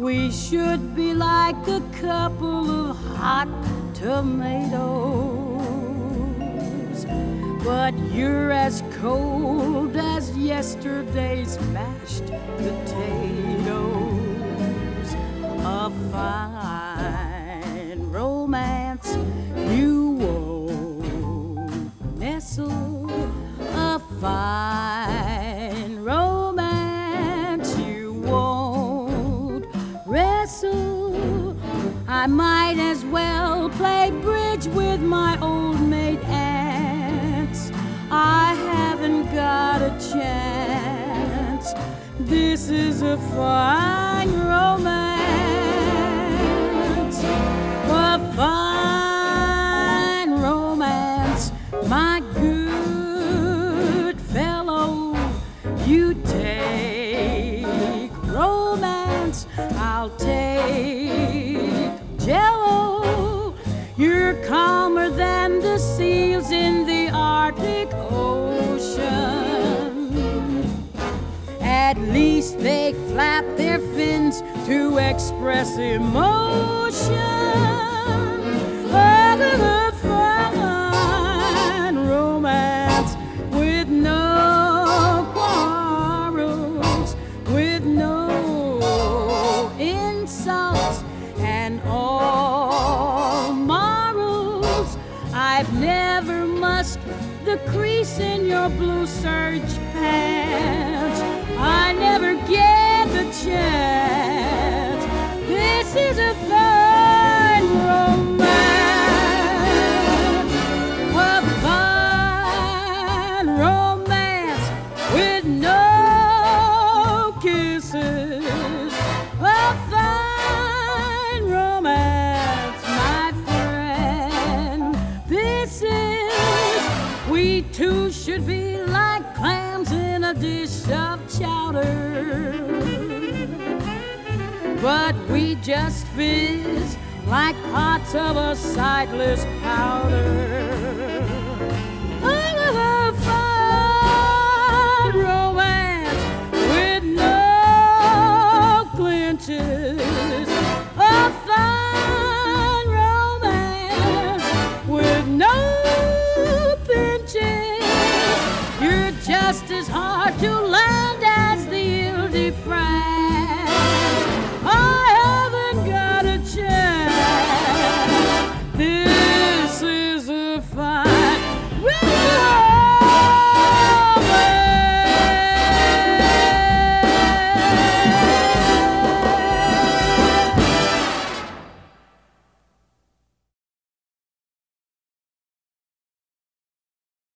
We should be like a couple of hot tomatoes, but you're as cold as yesterday's mashed potatoes. A fine romance you won't nestle, a fine romance you won't wrestle. I might as well play bridge with my old mate ants. I haven't got a chance. This is a fine romance, a fine romance, my good fellow. You take romance, I'll take Jello. You're calmer than the seals in the Arctic Ocean. At least they flap their fins to express emotion. A fine romance with no quarrels, with no insults and all morals. I've never mussed the crease in your blue serge pants. I never get the chance. This is a fine romance, a fine romance with no kisses, a fine romance, my friend. This is, we two should be like clams in a dish of chowder, but we just fizz like pots of a sightless powder. A fine romance with no clinches, a fine romance with no pinches. You're just as hard to laugh